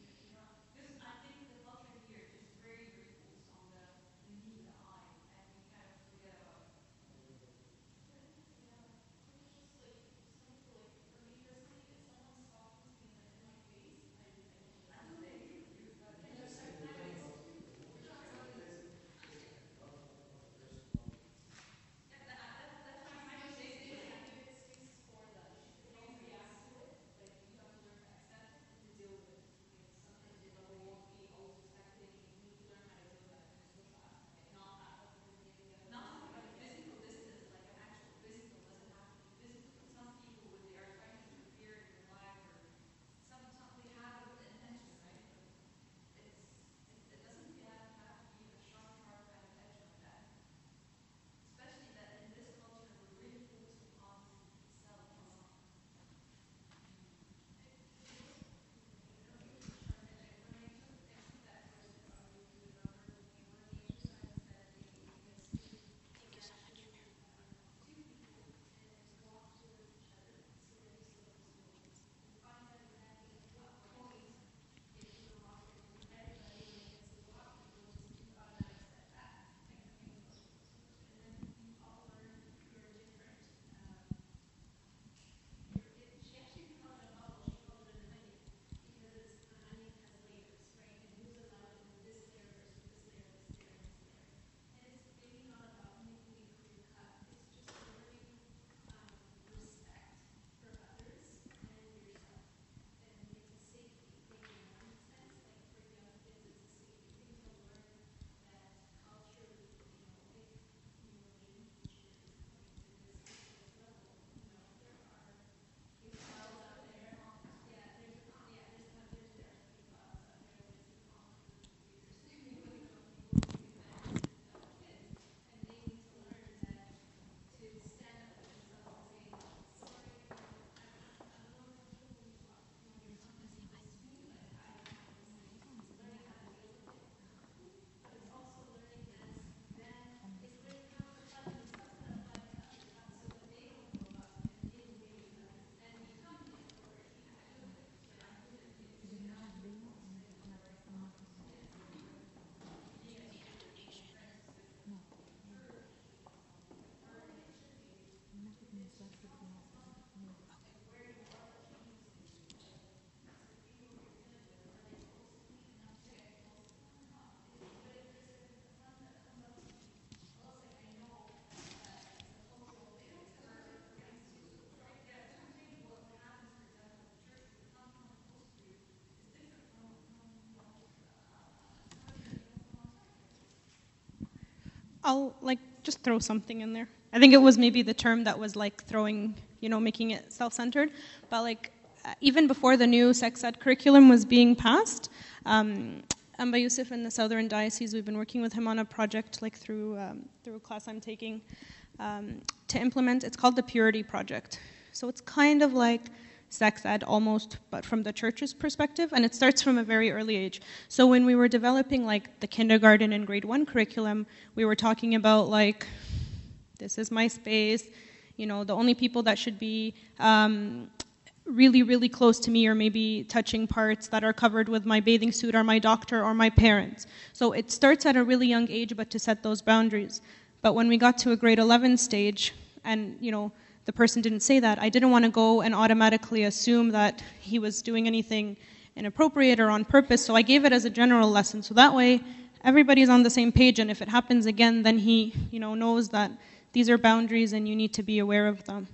I'll like just throw something in there. I think it was maybe the term that was like throwing, you know, making it self-centered. But like uh, even before the new sex ed curriculum was being passed, um, Amba Yusuf in the Southern Diocese, we've been working with him on a project like through um, through a class I'm taking um, to implement. It's called the Purity Project. So it's kind of like sex ed almost, but from the church's perspective, and it starts from a very early age. So when we were developing like the kindergarten and grade one curriculum, we were talking about like, this is my space, you know, the only people that should be um, really, really close to me or maybe touching parts that are covered with my bathing suit are my doctor or my parents. So it starts at a really young age, but to set those boundaries. But when we got to a grade eleven stage, and you know, the person didn't say that, I didn't want to go and automatically assume that he was doing anything inappropriate or on purpose, so I gave it as a general lesson. So that way, everybody's on the same page, and if it happens again, then he, you know, knows that these are boundaries and you need to be aware of them.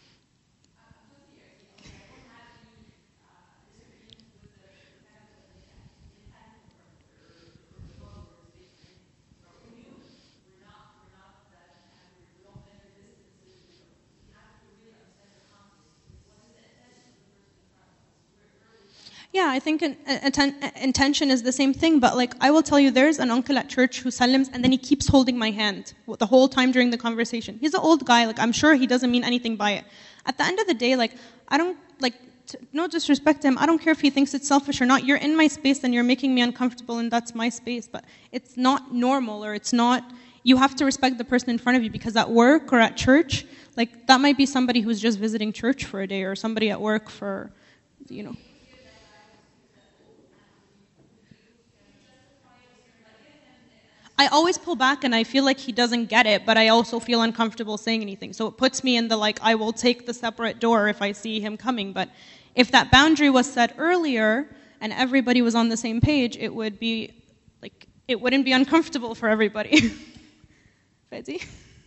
Yeah, I think an, atten- intention is the same thing, but like I will tell you, there's an uncle at church who salims and then he keeps holding my hand the whole time during the conversation. He's an old guy, like I'm sure he doesn't mean anything by it. At the end of the day, like I don't, like, t- no disrespect to him, I don't care if he thinks it's selfish or not. You're in my space and you're making me uncomfortable and that's my space, but it's not normal or it's not, you have to respect the person in front of you because at work or at church, like that might be somebody who's just visiting church for a day or somebody at work for, you know. I always pull back and I feel like he doesn't get it, but I also feel uncomfortable saying anything. So it puts me in the like, I will take the separate door if I see him coming. But if that boundary was set earlier and everybody was on the same page, it would be like, it wouldn't be uncomfortable for everybody. Fadi?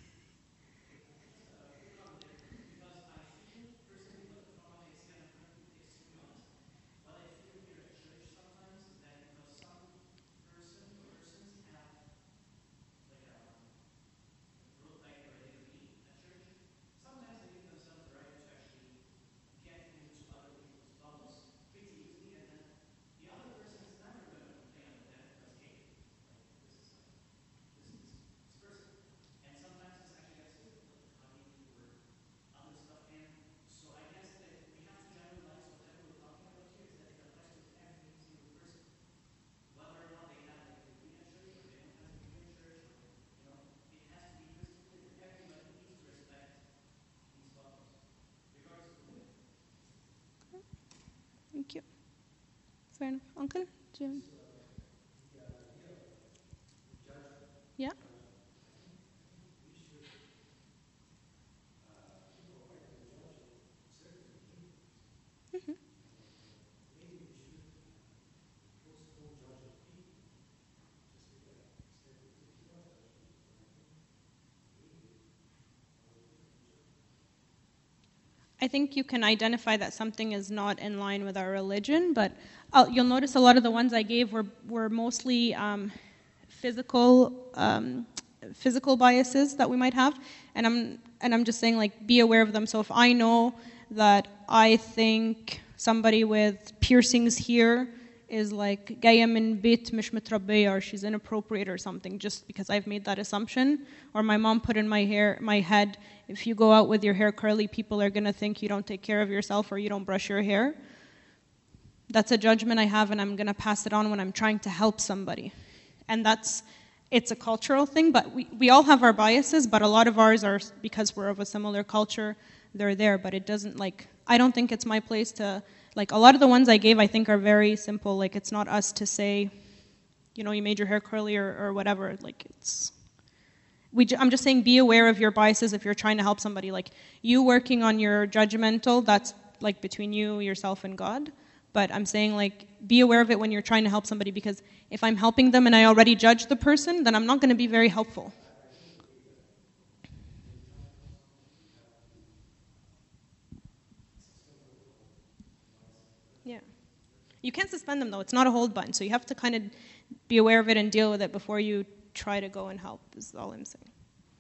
Thank you. Fair enough. Uncle? Do you... Yeah? Mm-hmm. I think you can identify that something is not in line with our religion, but uh, you'll notice a lot of the ones I gave were, were mostly um, physical um, physical biases that we might have, and I'm and I'm just saying, like, be aware of them. So if I know that I think somebody with piercings here is like جاية من بيت مش متربية, or she's inappropriate or something, just because I've made that assumption, or my mom put in my hair my head, if you go out with your hair curly, people are going to think you don't take care of yourself or you don't brush your hair. That's a judgment I have, and I'm going to pass it on when I'm trying to help somebody. And that's, it's a cultural thing, but we, we all have our biases, but a lot of ours are because we're of a similar culture, they're there, but it doesn't, like, I don't think it's my place to, like, a lot of the ones I gave I think are very simple. Like, it's not us to say, you know, you made your hair curly or, or whatever. Like, it's, we, I'm just saying, be aware of your biases if you're trying to help somebody. Like, you working on your judgmental, that's like between you, yourself, and God. But I'm saying, like, be aware of it when you're trying to help somebody, because if I'm helping them and I already judge the person, then I'm not going to be very helpful. Yeah. You can't suspend them, though. It's not a hold button. So you have to kind of be aware of it and deal with it before you try to go and help, is all I'm saying.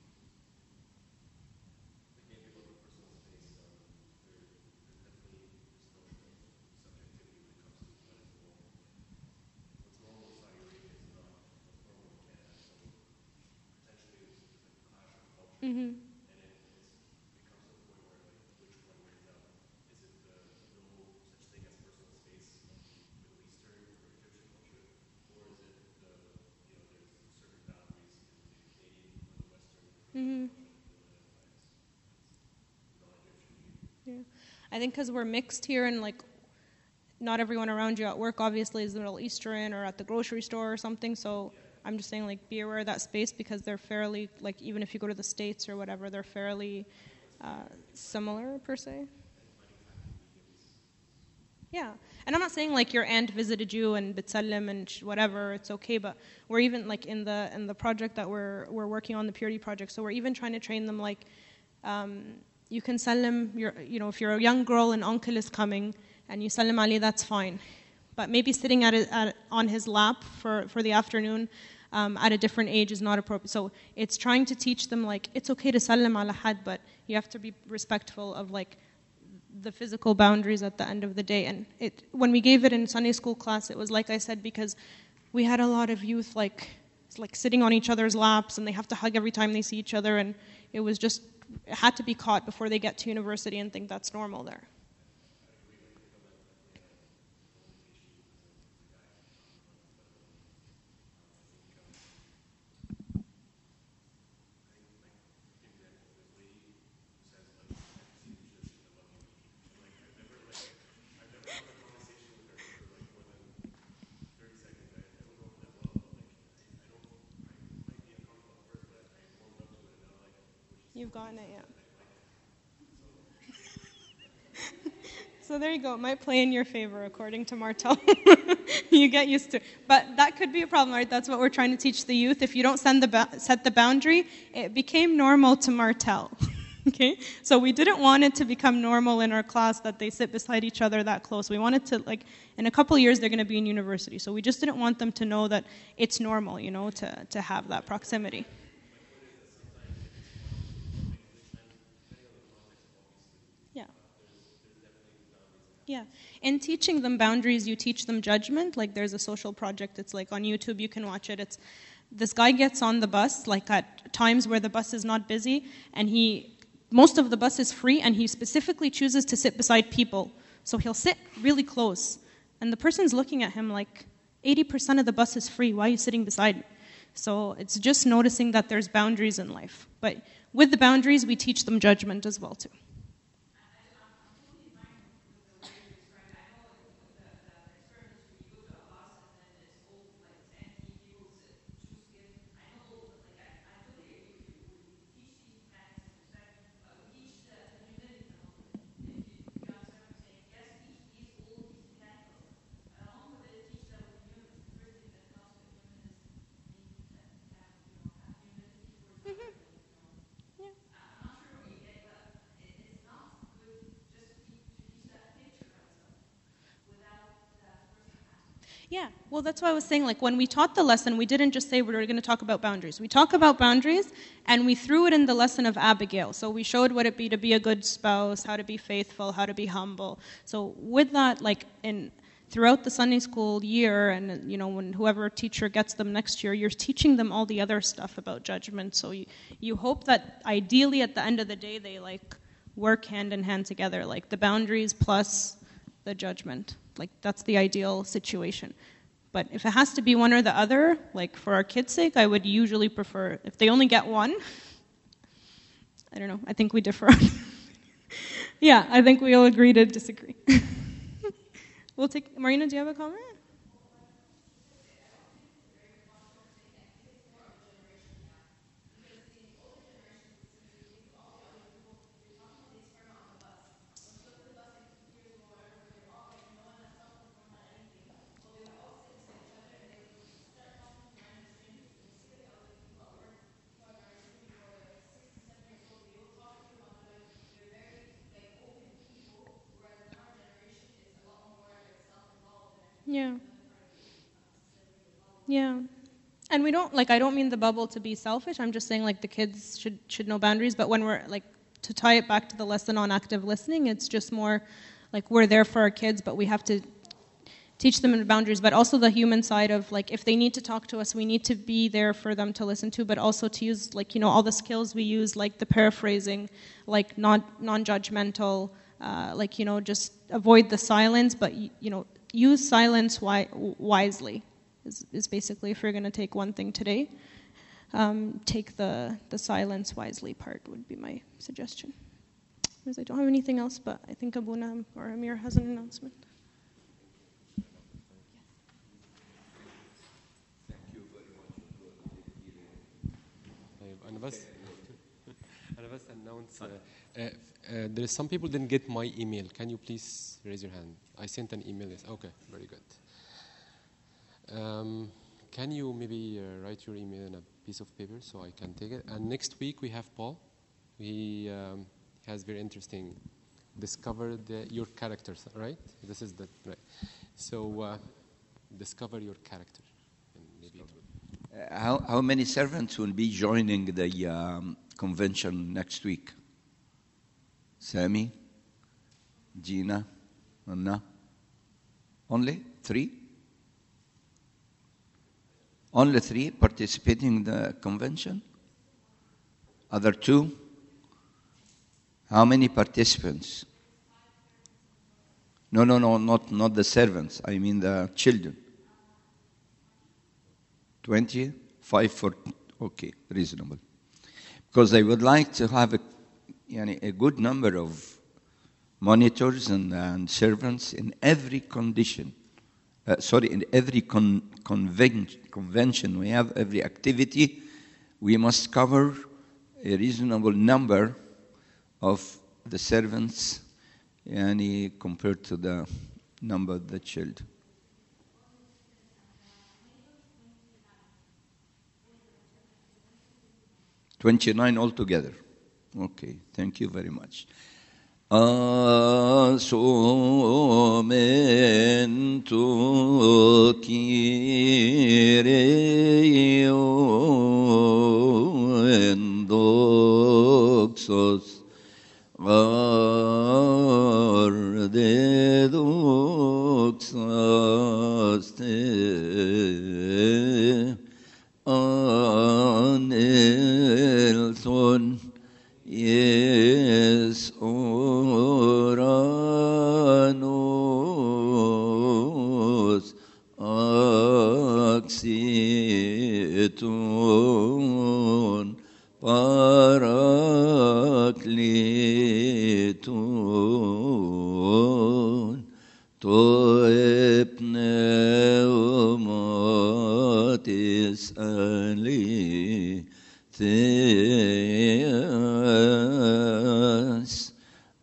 Mm-hmm. Mm-hmm. Yeah. I think because we're mixed here, and like not everyone around you at work obviously is Middle Eastern or at the grocery store or something, so I'm just saying, like, be aware of that space, because they're fairly, like, even if you go to the States or whatever, they're fairly uh, similar per se. Yeah, and I'm not saying like your aunt visited you and bitsallim and sh- whatever, it's okay, but we're even like in the in the project that we're we're working on, the purity project, so we're even trying to train them, like, um, you can sallim your, you know, if you're a young girl and uncle is coming and you sallim ali, that's fine, but maybe sitting at, it, at on his lap for for the afternoon um, at a different age is not appropriate. So it's trying to teach them, like, it's okay to sallim ala had, but you have to be respectful of, like, the physical boundaries at the end of the day. And it, when we gave it in Sunday school class, it was like I said, because we had a lot of youth like like sitting on each other's laps, and they have to hug every time they see each other, and it was just, it had to be caught before they get to university and think that's normal there. You've gotten it, yeah. So there you go. It might play in your favor, according to Martel. You get used to it. But that could be a problem, right? That's what we're trying to teach the youth. If you don't send the ba- set the boundary, it became normal to Martel. Okay? So we didn't want it to become normal in our class that they sit beside each other that close. We wanted to, like, in a couple of years, they're going to be in university. So we just didn't want them to know that it's normal, you know, to, to have that proximity. Yeah. Yeah. In teaching them boundaries, you teach them judgment. Like, there's a social project. It's like on YouTube. You can watch it. It's this guy gets on the bus, like at times where the bus is not busy, and he, most of the bus is free, and he specifically chooses to sit beside people. So he'll sit really close. And the person's looking at him like, eighty percent of the bus is free. Why are you sitting beside me? So it's just noticing that there's boundaries in life. But with the boundaries, we teach them judgment as well, too. Yeah, well, that's why I was saying, like, when we taught the lesson, we didn't just say we were going to talk about boundaries. We talk about boundaries, and we threw it in the lesson of Abigail. So we showed what it be to be a good spouse, how to be faithful, how to be humble. So with that, like, in throughout the Sunday school year, and, you know, when whoever teacher gets them next year, you're teaching them all the other stuff about judgment. So you, you hope that ideally at the end of the day, they, like, work hand in hand together, like the boundaries plus the judgment. Like, that's the ideal situation. But if it has to be one or the other, like for our kids' sake, I would usually prefer, if they only get one, I don't know, I think we differ. Yeah, I think we'll agree to disagree. We'll take, Marina, do you have a comment? Yeah. Yeah. And we don't, like, I don't mean the bubble to be selfish. I'm just saying, like, the kids should should know boundaries. But when we're, like, to tie it back to the lesson on active listening, it's just more, like, we're there for our kids, but we have to teach them the boundaries. But also the human side of, like, if they need to talk to us, we need to be there for them to listen to, but also to use, like, you know, all the skills we use, like the paraphrasing, like non, non-judgmental, uh, like, you know, just avoid the silence, but, you know, use silence wi- wisely is, is basically, if you're going to take one thing today, um, take the, the silence wisely part would be my suggestion. Because I don't have anything else, but I think Abuna or Amir has an announcement. أنا بس أنا بس announce uh, uh, uh, there is some people didn't get my email. Can you please raise your hand? I sent an email. Yes. Okay, very good. Um, can you maybe uh, write your email in a piece of paper so I can take it? And next week we have Paul. He um, has very interesting discovered uh, your characters, right? This is the right. So uh, discover your character. And maybe it will. Uh, how, how many servants will be joining the um, convention next week? Sami, Gina, Anna? Only three? Only three participating in the convention? Other two? How many participants? No, no, no, not, not the servants. I mean the children. twenty? Five for, okay, reasonable. Because I would like to have a, yani, a good number of monitors and, and servants in every condition. Uh, sorry, in every con, conven, convention we have, every activity, we must cover a reasonable number of the servants yani, compared to the number of the children. twenty-nine altogether. Okay, thank you very much. Asomento Kyrio endoxos arde doxas te anelson yes oranos axiton parakleton toe pneumatis ali theas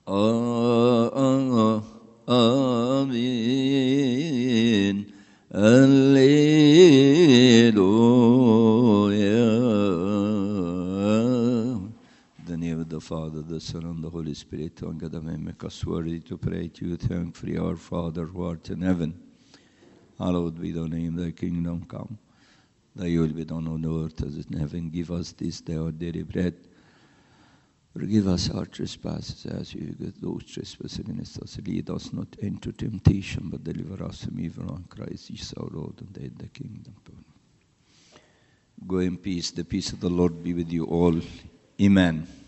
amen Alleluia. In the name of the Father, the Son, and the Holy Spirit, to God and make us worthy to pray to you, thankfully, our Father who art in heaven. Hallowed be thy name, thy kingdom come. Thy will be done on earth as in heaven. Give us this day our daily bread. Forgive us our trespasses as we forgive those trespass against us. Lead us not into temptation, but deliver us from evil. On Christ Jesus our Lord, and thine the kingdom. Go in peace. The peace of the Lord be with you all. Amen.